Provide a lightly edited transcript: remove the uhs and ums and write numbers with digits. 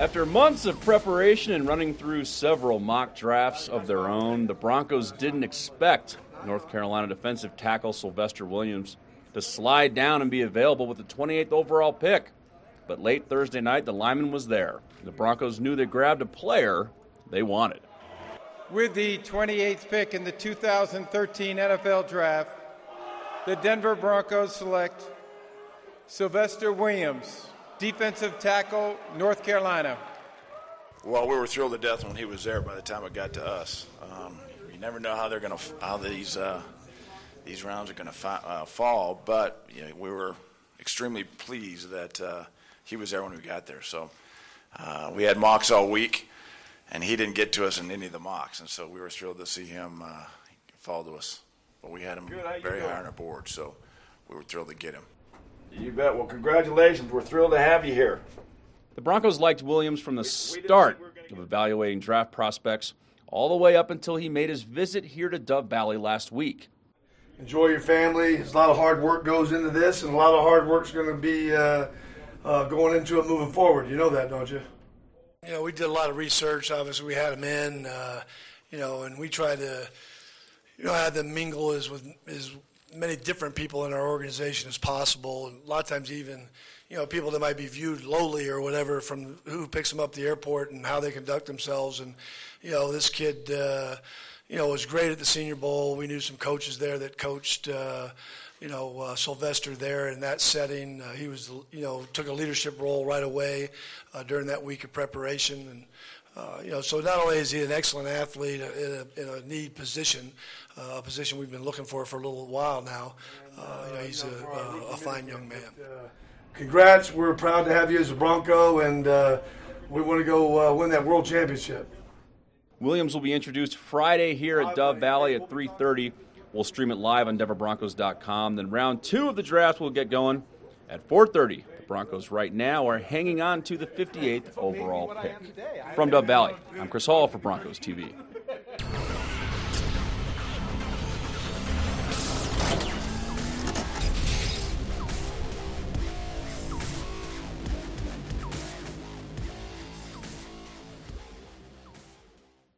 After months of preparation and running through several mock drafts of their own, the Broncos didn't expect North Carolina defensive tackle Sylvester Williams to slide down and be available with the 28th overall pick. But late Thursday night, the lineman was there. The Broncos knew they grabbed a player they wanted. With the 28th pick in the 2013 NFL Draft, the Denver Broncos select Sylvester Williams, defensive tackle, North Carolina. Well, we were thrilled to death when he was there by the time it got to us. You never know how these rounds are going to fall, but we were extremely pleased that he was there when we got there. So we had mocks all week, and he didn't get to us in any of the mocks, and so we were thrilled to see him fall to us. But we had him very high on our board, so we were thrilled to get him. You bet. Well, congratulations. We're thrilled to have you here. The Broncos liked Williams from the start of evaluating draft prospects, all the way up until he made his visit here to Dove Valley last week. Enjoy your family. There's a lot of hard work goes into this, and a lot of hard work's going to be going into it moving forward. You know that, don't you? We did a lot of research. Obviously, we had him in, and we tried to, have them mingle as many different people in our organization as possible. And a lot of times even, people that might be viewed lowly or whatever from who picks them up at the airport and how they conduct themselves. And, this kid, was great at the Senior Bowl. We knew some coaches there that coached, Sylvester there in that setting. He was, took a leadership role right away during that week of preparation. And, so not only is he an excellent athlete in a need position, a position we've been looking for a little while now, he's a fine young man. Congrats. We're proud to have you as a Bronco, and we want to go win that world championship. Williams will be introduced Friday here at Dove Valley at 3:30. We'll stream it live on DenverBroncos.com. Then round 2 of the draft will get going at 4:30. The Broncos right now are hanging on to the 58th overall pick. From Dove Valley, I'm Chris Hall for Broncos TV.